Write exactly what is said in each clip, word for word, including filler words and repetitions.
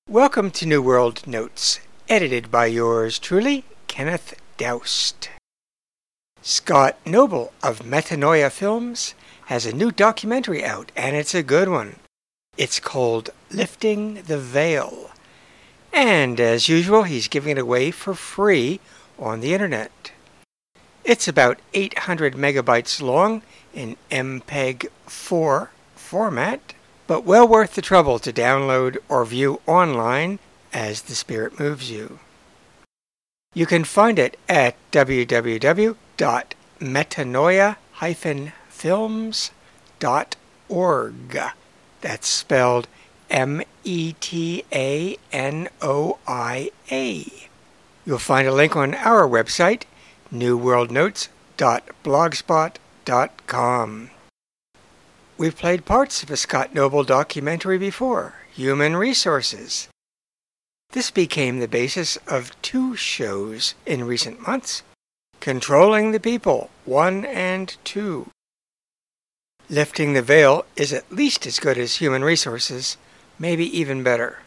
Welcome to New World Notes, edited by yours truly, Kenneth Doust. Scott Noble of Metanoia Films has a new documentary out, and it's a good one. It's called Lifting the Veil. And as usual, he's giving it away for free on the internet. It's about eight hundred megabytes long in M P E G four format, but well worth the trouble to download or view online as the spirit moves you. You can find it at w w w dot metanoia dash films dot org. That's spelled M E T A N O I A. You'll find a link on our website, new world notes dot blogspot dot com. We've played parts of a Scott Noble documentary before, Human Resources. This became the basis of two shows in recent months, Controlling the People, one and two. Lifting the Veil is at least as good as Human Resources, maybe even better.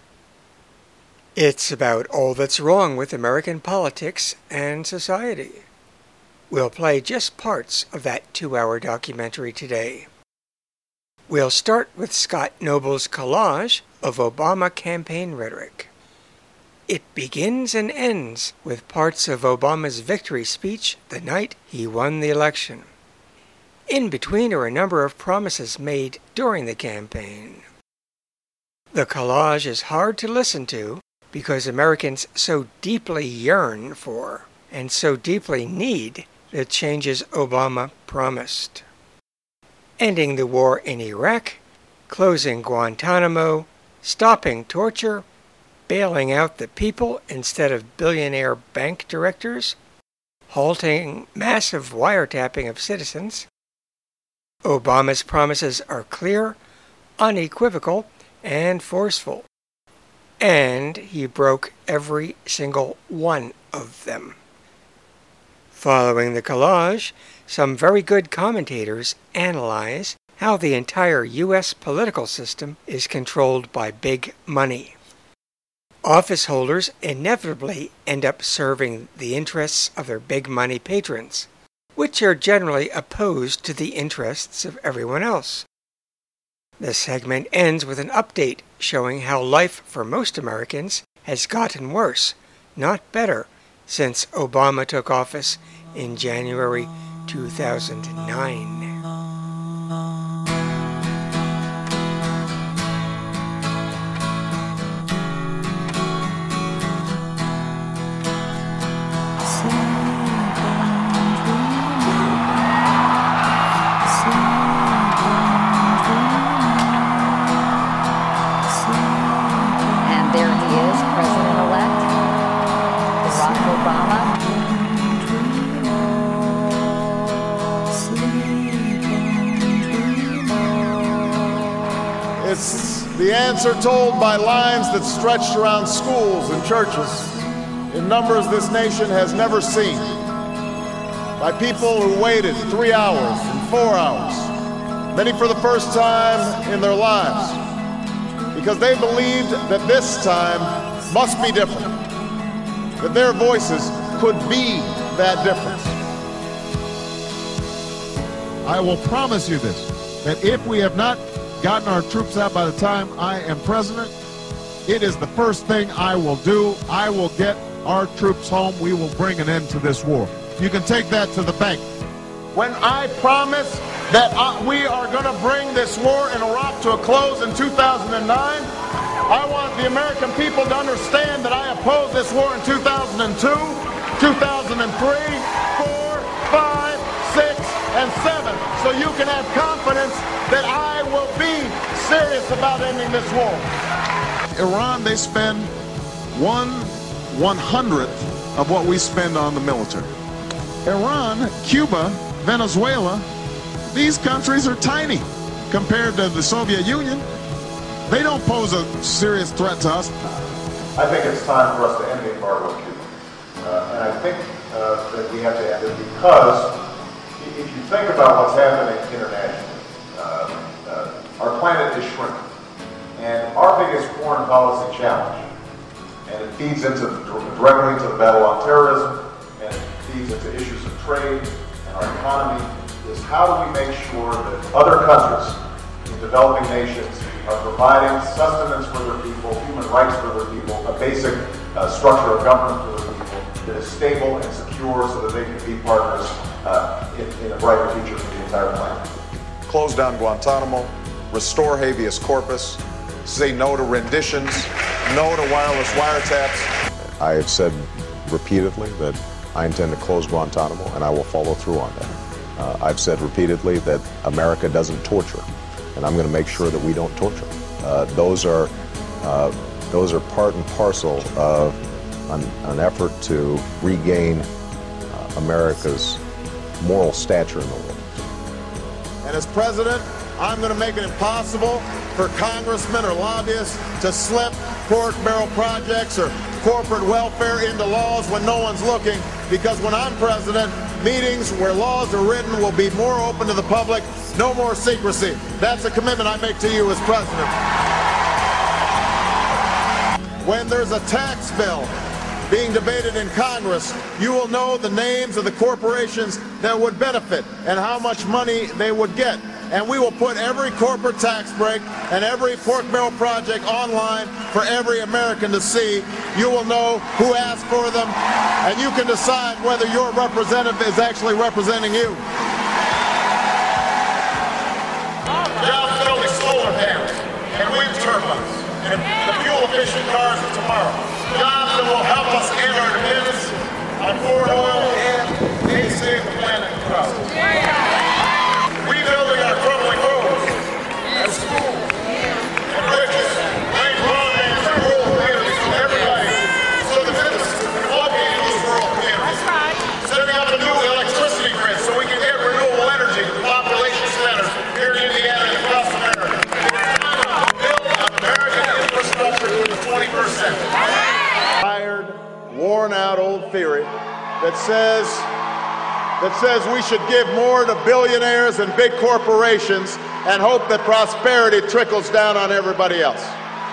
It's about all that's wrong with American politics and society. We'll play just parts of that two-hour documentary today. We'll start with Scott Noble's collage of Obama campaign rhetoric. It begins and ends with parts of Obama's victory speech the night he won the election. In between are a number of promises made during the campaign. The collage is hard to listen to because Americans so deeply yearn for and so deeply need the changes Obama promised. Ending the war in Iraq, closing Guantanamo, stopping torture, bailing out the people instead of billionaire bank directors, halting massive wiretapping of citizens. Obama's promises are clear, unequivocal, and forceful. And he broke every single one of them. Following the collage, some very good commentators analyze how the entire U S political system is controlled by big money. Office holders inevitably end up serving the interests of their big money patrons, which are generally opposed to the interests of everyone else. The segment ends with an update showing how life for most Americans has gotten worse, not better, since Obama took office in January two thousand nine. And there he is, President-elect Barack Obama. It's the answer told by lines that stretched around schools and churches in numbers this nation has never seen, by people who waited three hours and four hours, many for the first time in their lives, because they believed that this time must be different, that their voices could be that difference. I will promise you this, that if we have not gotten our troops out by the time I am president, it is the first thing I will do. I will get our troops home. We will bring an end to this war. You can take that to the bank. When I promise that uh, we are going to bring this war in Iraq to a close in two thousand nine, I want the American people to understand that I opposed this war in two thousand two, two thousand three, four, five, six, and seven, so you can have confidence that I will be serious about ending this war. Iran, they spend one one hundredth of what we spend on the military. Iran, Cuba, Venezuela, these countries are tiny compared to the Soviet Union. They don't pose a serious threat to us. I think it's time for us to end the embargo on Cuba. Uh, and I think uh, that we have to end it because if you think about what's happening internationally, uh, uh, our planet is shrinking. And our biggest foreign policy challenge and it feeds into directly into the battle on terrorism, and it feeds into issues of trade and our economy, is how do we make sure that other countries in developing nations are providing sustenance for their people, human rights for their people, a basic uh, structure of government for their people that is stable and secure so that they can be partners uh, in, in a brighter future for the entire planet. Close down Guantanamo, restore habeas corpus, say no to renditions, no to wireless wiretaps. I have said repeatedly that I intend to close Guantanamo, and I will follow through on that. Uh, I've said repeatedly that America doesn't torture, and I'm going to make sure that we don't torture. Uh, those are uh, those are part and parcel of an, an effort to regain uh, America's moral stature in the world. And as president, I'm going to make it impossible for congressmen or lobbyists to slip pork barrel projects or corporate welfare into laws when no one's looking, because when I'm president, meetings where laws are written will be more open to the public, no more secrecy. That's a commitment I make to you as president. When there's a tax bill being debated in Congress, you will know the names of the corporations that would benefit and how much money they would get. And we will put every corporate tax break and every pork barrel project online for every American to see. You will know who asked for them, and you can decide whether your representative is actually representing you. Jobs not only solar panels and wind turbines and the fuel-efficient cars of tomorrow. Jobs that will help us end our dependence on foreign oil and maybe save the planet in the process. Rebuilding our crumbling roads and schools and bridges, laying broadband to rural communities for everybody, so the businesses can walk into those rural communities. Setting up a new electricity grid so we can get renewable energy to the population centers here in Indiana and across America. Build an American infrastructure for the twenty-first century. Tired, worn-out old theory that says that says we should give more to billionaires and big corporations and hope that prosperity trickles down on everybody else.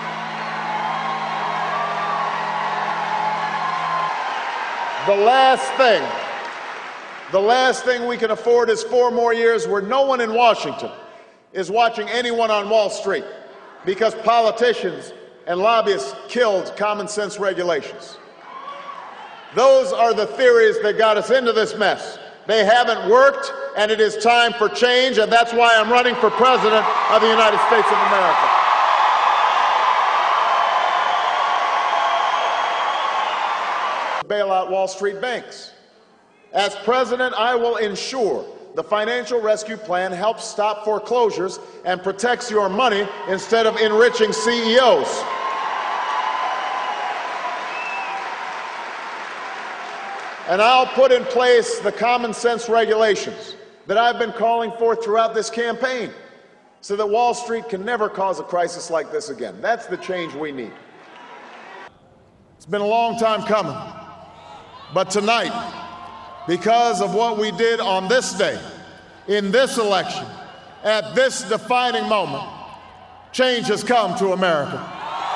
The last thing, the last thing we can afford is four more years where no one in Washington is watching anyone on Wall Street because politicians and lobbyists killed common sense regulations. Those are the theories that got us into this mess. They haven't worked, and it is time for change, and that's why I'm running for President of the United States of America. Bail out Wall Street banks. As president, I will ensure the financial rescue plan helps stop foreclosures and protects your money instead of enriching C E Os. And I'll put in place the common sense regulations that I've been calling for throughout this campaign so that Wall Street can never cause a crisis like this again. That's the change we need. It's been a long time coming. But tonight, because of what we did on this day, in this election, at this defining moment, change has come to America.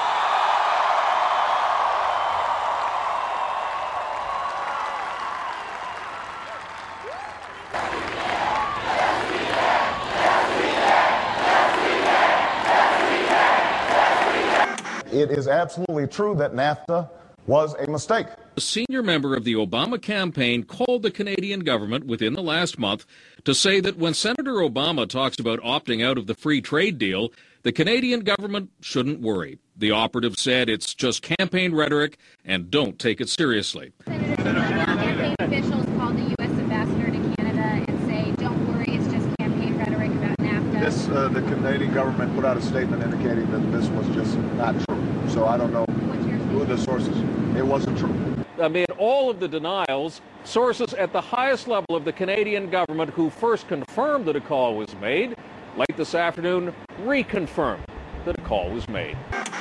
It is absolutely true that NAFTA was a mistake. A senior member of the Obama campaign called the Canadian government within the last month to say that when Senator Obama talks about opting out of the free trade deal, the Canadian government shouldn't worry. The operative said it's just campaign rhetoric and don't take it seriously. Senator, campaign officials called the U S ambassador to Canada and say, don't worry, it's just campaign rhetoric about NAFTA. This, uh, the Canadian government put out a statement indicating that this was just not true. So I don't know who the sources. It wasn't true. Amid all of the denials, sources at the highest level of the Canadian government who first confirmed that a call was made, late this afternoon, reconfirmed that a call was made.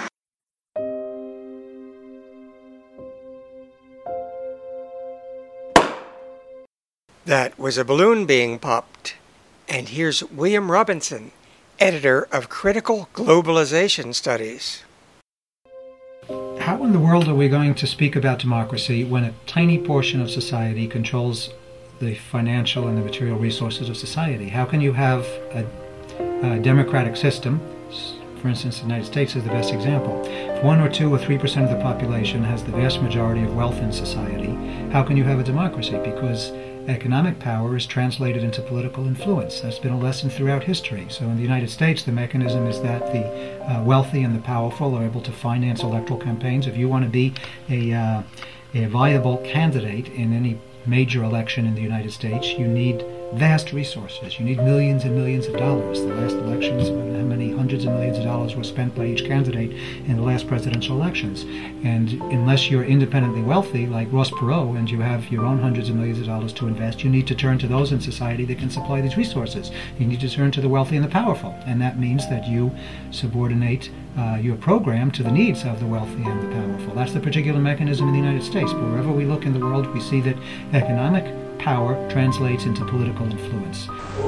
That was a balloon being popped. And here's William Robinson, editor of Critical Globalization Studies. How how in the world are we going to speak about democracy when a tiny portion of society controls the financial and the material resources of society? How can you have a, a democratic system? For instance, the United States is the best example. If one or two or three percent of the population has the vast majority of wealth in society, how can you have a democracy? Because economic power is translated into political influence. That's been a lesson throughout history. So in the United States, the mechanism is that the uh, wealthy and the powerful are able to finance electoral campaigns. If you want to be a, uh, a viable candidate in any major election in the United States, you need vast resources. You need millions and millions of dollars. The last elections, how many hundreds of millions of dollars were spent by each candidate in the last presidential elections. And unless you're independently wealthy, like Ross Perot, and you have your own hundreds of millions of dollars to invest, you need to turn to those in society that can supply these resources. You need to turn to the wealthy and the powerful. And that means that you subordinate uh, your program to the needs of the wealthy and the powerful. That's the particular mechanism in the United States. But wherever we look in the world, we see that economic power translates into political influence.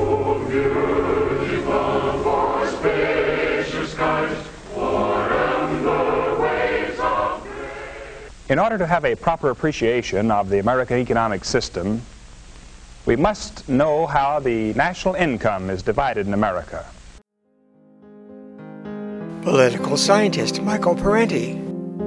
In order to have a proper appreciation of the American economic system, we must know how the national income is divided in America. Political scientist Michael Parenti.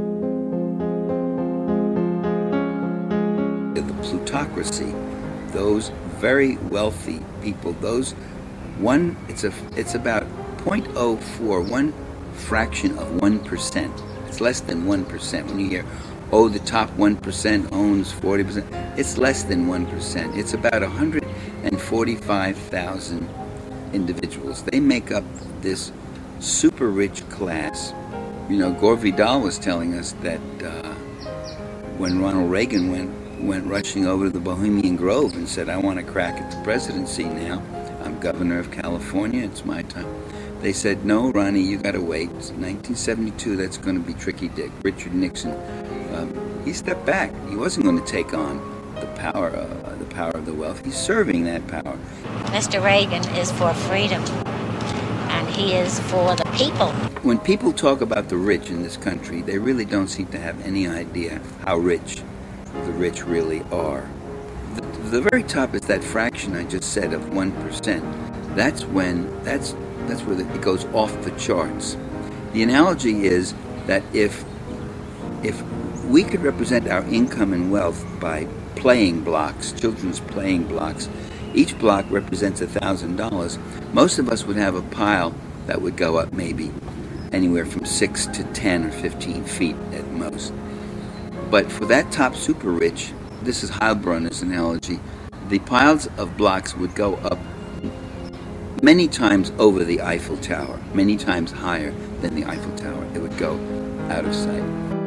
The plutocracy, those very wealthy people, those one, it's a, it's about zero point zero four, one fraction of one percent. It's less than one percent. When you hear, oh, the top one percent owns forty percent, it's less than one percent. It's about one hundred forty-five thousand individuals. They make up this super rich class. You know, Gore Vidal was telling us that uh, when Ronald Reagan went went rushing over to the Bohemian Grove and said, I want to crack at the presidency now. I'm governor of California. It's my time. They said, no, Ronnie, you got to wait. It's nineteen seventy-two, that's going to be tricky dick. Richard Nixon, um, he stepped back. He wasn't going to take on the power, uh, the power of the wealth. He's serving that power. Mister Reagan is for freedom, and he is for the people. When people talk about the rich in this country, they really don't seem to have any idea how rich the rich really are. The, the very top is that fraction I just said of one percent. That's when, that's, that's where the, it goes off the charts. The analogy is that if, if we could represent our income and wealth by playing blocks, children's playing blocks, each block represents one thousand dollars, most of us would have a pile that would go up maybe anywhere from six to ten or fifteen feet at most. But for that top super rich, this is Heilbronner's analogy, the piles of blocks would go up many times over the Eiffel Tower, many times higher than the Eiffel Tower. It would go out of sight.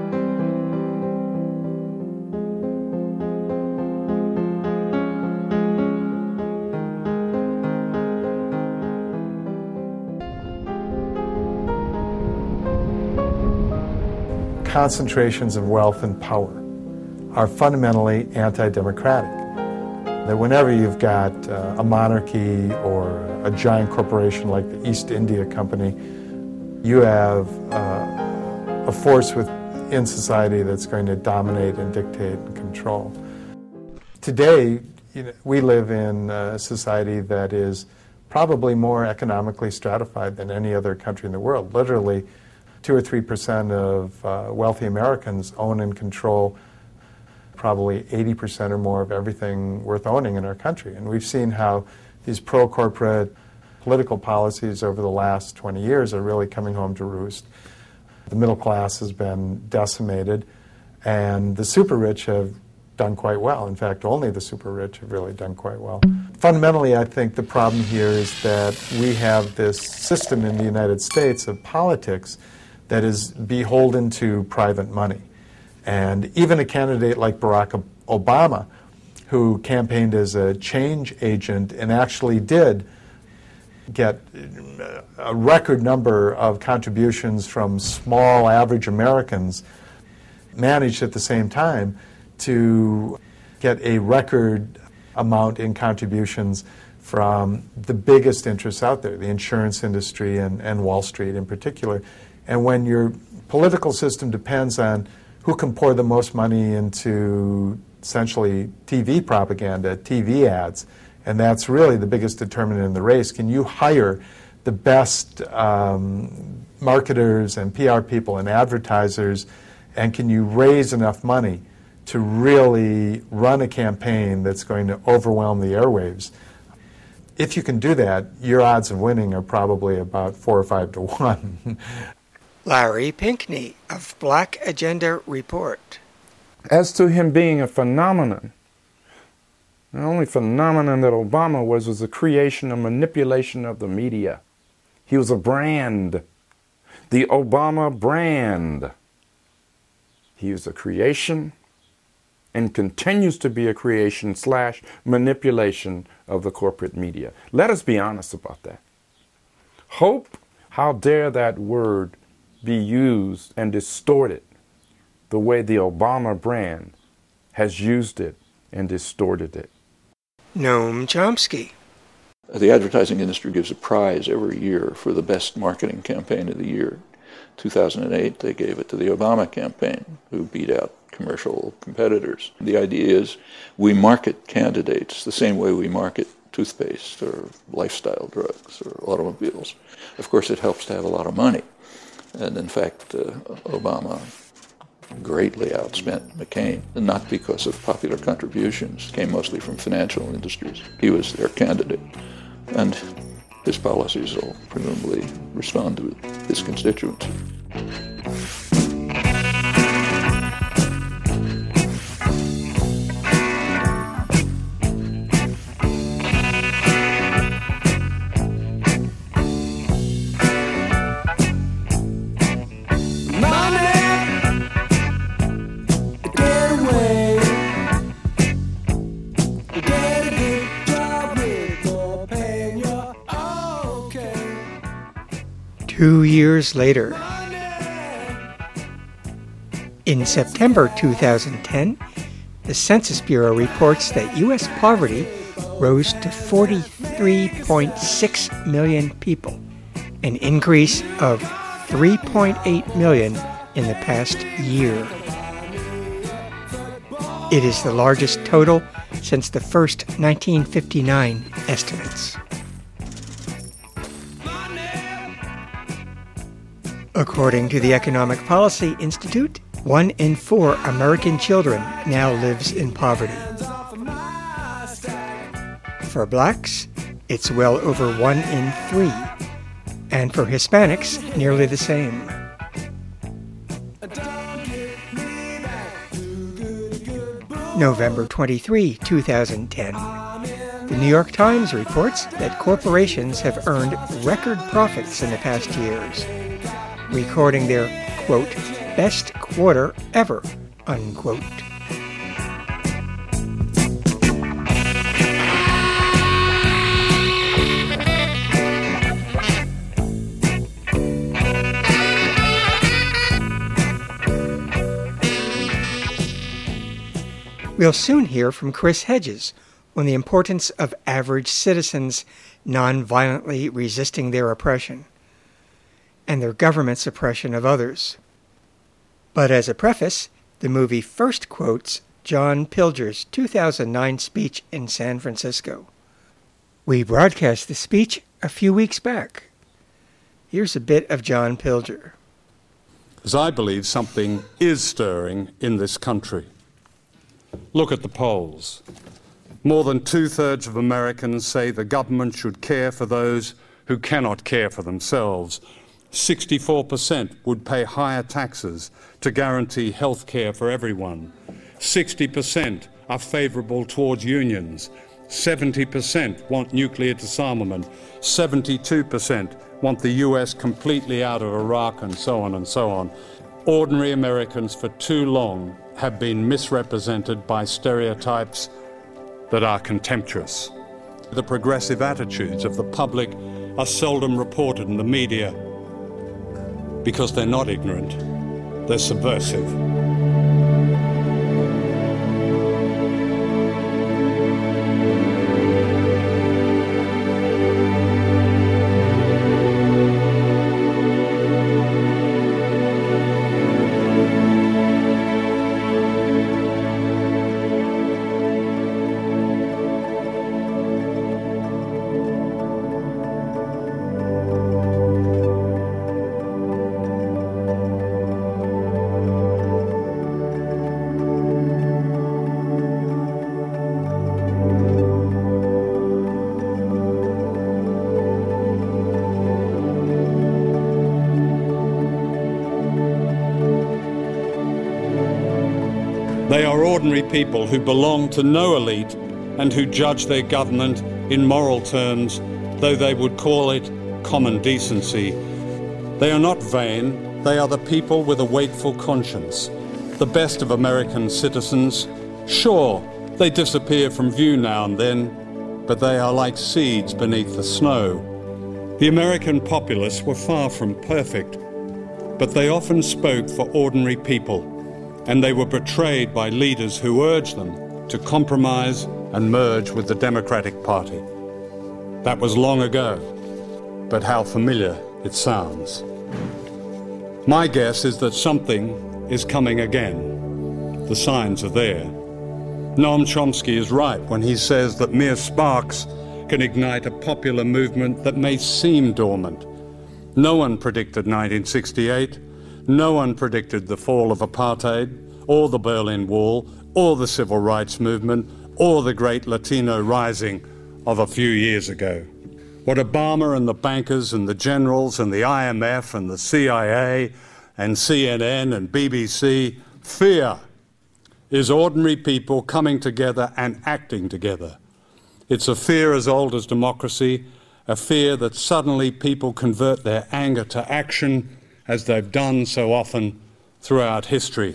Concentrations of wealth and power are fundamentally anti-democratic. That whenever you've got uh, a monarchy or a giant corporation like the East India Company, you have uh, a force within society that's going to dominate and dictate and control. Today, you know, we live in a society that is probably more economically stratified than any other country in the world. Literally, two or three percent of uh, wealthy Americans own and control probably eighty percent or more of everything worth owning in our country. And we've seen how these pro-corporate political policies over the last twenty years are really coming home to roost. The middle class has been decimated, and the super rich have done quite well. In fact, only the super rich have really done quite well. Fundamentally, I think the problem here is that we have this system in the United States of politics that is beholden to private money. And even a candidate like Barack Obama, who campaigned as a change agent and actually did get a record number of contributions from small, average Americans, managed at the same time to get a record amount in contributions from the biggest interests out there, the insurance industry and, and Wall Street in particular. And when your political system depends on who can pour the most money into essentially T V propaganda, T V ads, and that's really the biggest determinant in the race. Can you hire the best um, marketers and P R people and advertisers, and can you raise enough money to really run a campaign that's going to overwhelm the airwaves? If you can do that, your odds of winning are probably about four or five to one. Larry Pinkney of Black Agenda Report. As to him being a phenomenon, the only phenomenon that Obama was was the creation and manipulation of the media. He was a brand, the Obama brand. He was a creation and continues to be a creation slash manipulation of the corporate media. Let us be honest about that. Hope, how dare that word be used and distorted the way the Obama brand has used it and distorted it. Noam Chomsky. The advertising industry gives a prize every year for the best marketing campaign of the year. two thousand eight, they gave it to the Obama campaign, who beat out commercial competitors. The idea is we market candidates the same way we market toothpaste or lifestyle drugs or automobiles. Of course, it helps to have a lot of money. And in fact, uh, Obama greatly outspent McCain, and not because of popular contributions. It came mostly from financial industries. He was their candidate. And his policies will presumably respond to his constituents. Two years later, in September two thousand ten, the Census Bureau reports that U S poverty rose to forty-three point six million people, an increase of three point eight million in the past year. It is the largest total since the first nineteen fifty-nine estimates. According to the Economic Policy Institute, one in four American children now lives in poverty. For blacks, it's well over one in three, and for Hispanics, nearly the same. November twenty-third, two thousand ten. The New York Times reports that corporations have earned record profits in the past years, recording their, quote, best quarter ever, unquote. We'll soon hear from Chris Hedges on the importance of average citizens non-violently resisting their oppression and their government's oppression of others. But as a preface, the movie first quotes John Pilger's two thousand nine speech in San Francisco. We broadcast the speech a few weeks back. Here's a bit of John Pilger. As I believe something is stirring in this country. Look at the polls. More than two-thirds of Americans say the government should care for those who cannot care for themselves. sixty-four percent would pay higher taxes to guarantee health care for everyone. sixty percent are favourable towards unions. seventy percent want nuclear disarmament. seventy-two percent want the U S completely out of Iraq, and so on and so on. Ordinary Americans for too long have been misrepresented by stereotypes that are contemptuous. The progressive attitudes of the public are seldom reported in the media because they're not ignorant, they're subversive. They are ordinary people who belong to no elite and who judge their government in moral terms, though they would call it common decency. They are not vain, they are the people with a wakeful conscience, the best of American citizens. Sure, they disappear from view now and then, but they are like seeds beneath the snow. The American populace were far from perfect, but they often spoke for ordinary people, and they were betrayed by leaders who urged them to compromise and merge with the Democratic Party. That was long ago, but how familiar it sounds. My guess is that something is coming again. The signs are there. Noam Chomsky is right when he says that mere sparks can ignite a popular movement that may seem dormant. No one predicted nineteen sixty-eight. No one predicted the fall of apartheid, or the Berlin Wall, or the Civil Rights Movement, or the great Latino rising of a few years ago. What Obama and the bankers and the generals and the I M F and the C I A and C N N and B B C fear is ordinary people coming together and acting together. It's a fear as old as democracy, a fear that suddenly people convert their anger to action, as they've done so often throughout history.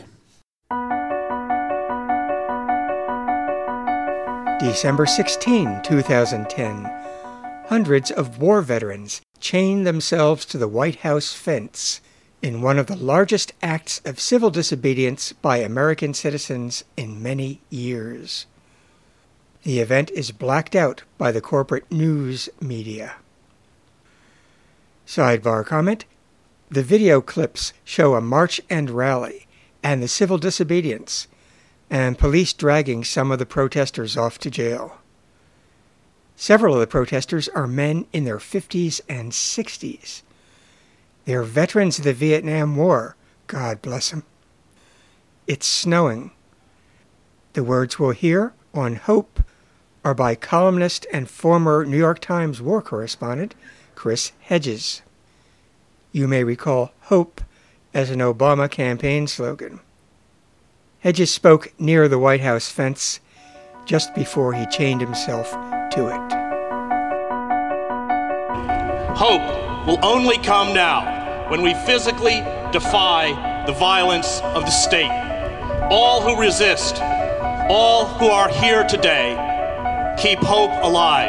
December sixteenth, two thousand ten. Hundreds of war veterans chained themselves to the White House fence in one of the largest acts of civil disobedience by American citizens in many years. The event is blacked out by the corporate news media. Sidebar comment: the video clips show a march and rally and the civil disobedience, and police dragging some of the protesters off to jail. Several of the protesters are men in their fifties and sixties. They're veterans of the Vietnam War, God bless them. It's snowing. The words we'll hear on Hope are by columnist and former New York Times war correspondent Chris Hedges. You may recall Hope as an Obama campaign slogan. Hedges spoke near the White House fence just before he chained himself to it. Hope will only come now when we physically defy the violence of the state. All who resist, all who are here today, keep hope alive.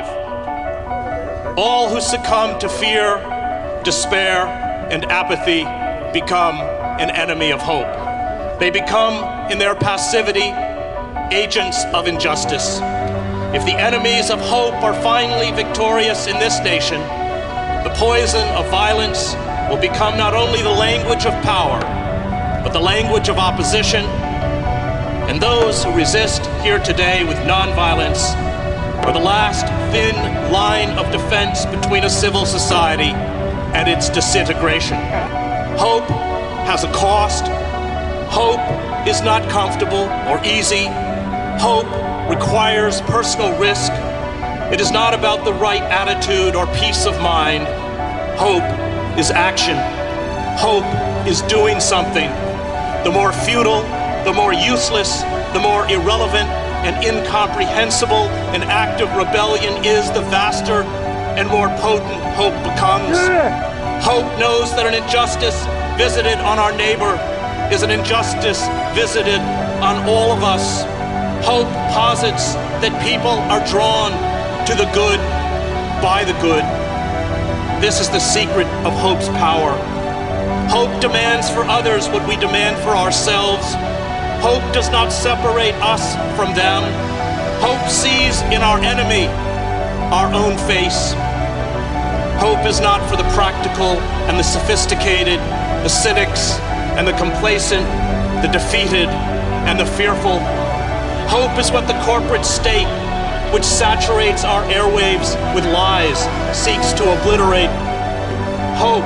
All who succumb to fear, despair, and apathy become an enemy of hope. They become, in their passivity, agents of injustice. If the enemies of hope are finally victorious in this nation, the poison of violence will become not only the language of power, but the language of opposition, and those who resist here today with nonviolence are the last thin line of defense between a civil society and its disintegration. Hope has a cost. Hope is not comfortable or easy. Hope requires personal risk. It is not about the right attitude or peace of mind. Hope is action. Hope is doing something. The more futile, the more useless, the more irrelevant and incomprehensible an act of rebellion is, the vaster and more potent hope becomes. Hope knows that an injustice visited on our neighbor is an injustice visited on all of us. Hope posits that people are drawn to the good by the good. This is the secret of hope's power. Hope demands for others what we demand for ourselves. Hope does not separate us from them. Hope sees in our enemy our own face. Hope is not for the practical and the sophisticated, the cynics and the complacent, the defeated and the fearful. Hope is what the corporate state, which saturates our airwaves with lies, seeks to obliterate. Hope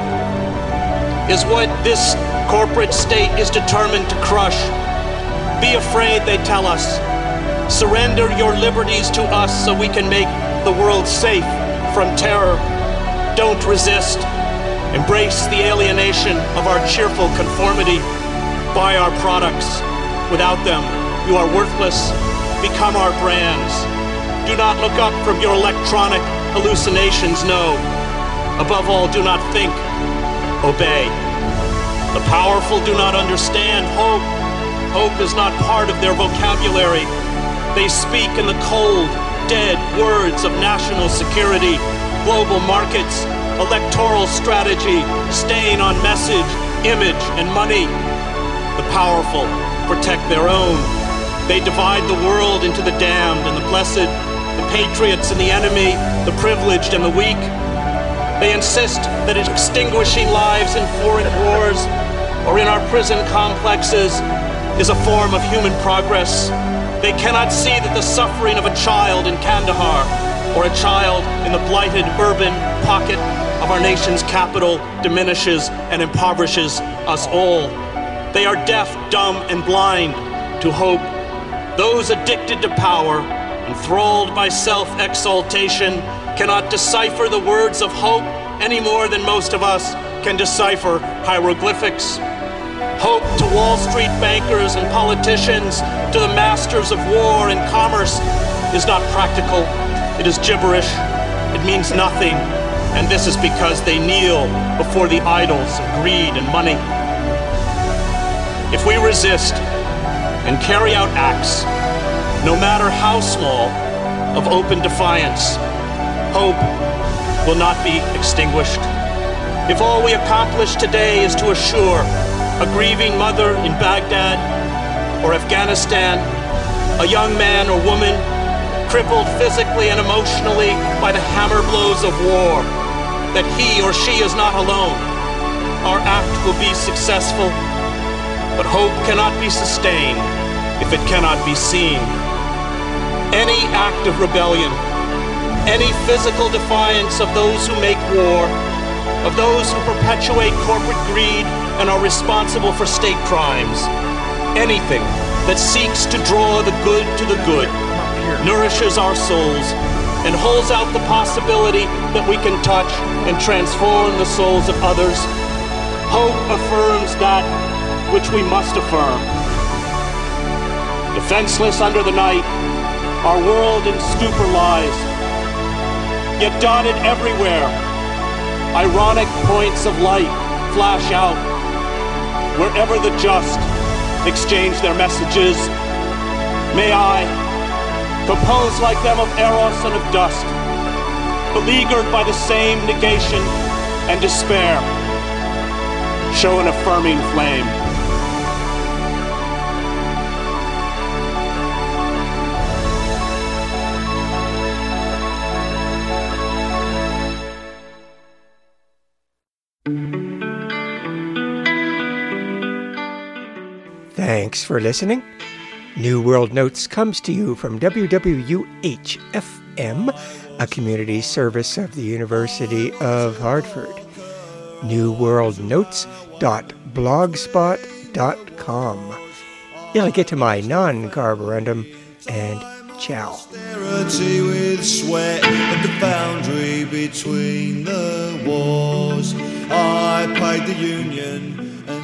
is what this corporate state is determined to crush. Be afraid, they tell us. Surrender your liberties to us so we can make the world safe from terror. Don't resist. Embrace the alienation of our cheerful conformity. Buy our products. Without them, You are worthless. Become our brands. Do not look up from your electronic hallucinations, no. Above all, do not think. Obey. The powerful do not understand hope. Hope is not part of their vocabulary. They speak in the cold, dead words of national security, global markets, electoral strategy, staying on message, image, and money. The powerful protect their own. They divide the world into the damned and the blessed, the patriots and the enemy, the privileged and the weak. They insist that extinguishing lives in foreign wars or in our prison complexes is a form of human progress. They cannot see that the suffering of a child in Kandahar or a child in the blighted urban pocket of our nation's capital diminishes and impoverishes us all. They are deaf, dumb, and blind to hope. Those addicted to power, enthralled by self-exaltation, cannot decipher the words of hope any more than most of us can decipher hieroglyphics. Hope to Wall Street bankers and politicians, to the masters of war and commerce, is not practical. It is gibberish. It means nothing. And this is because they kneel before the idols of greed and money. If we resist and carry out acts, no matter how small, of open defiance, hope will not be extinguished. If all we accomplish today is to assure a grieving mother in Baghdad or Afghanistan, a young man or woman crippled physically and emotionally by the hammer blows of war, that he or she is not alone, our act will be successful. But hope cannot be sustained if it cannot be seen. Any act of rebellion, any physical defiance of those who make war, of those who perpetuate corporate greed and are responsible for state crimes, anything that seeks to draw the good to the good, nourishes our souls, and holds out the possibility that we can touch and transform the souls of others. Hope affirms that which we must affirm. Defenseless under the night, our world in stupor lies, yet dotted everywhere, ironic points of light flash out. Wherever the just exchange their messages, may I, composed like them of Eros and of dust, beleaguered by the same negation and despair, show an affirming flame. Thanks for listening. New World Notes comes to you from W W U H F M, a community service of the University of Hartford. new world notes dot blogspot dot com. You'll get to my non-carborundum, and ciao. With sweat at the boundary between the wars, I paid the union and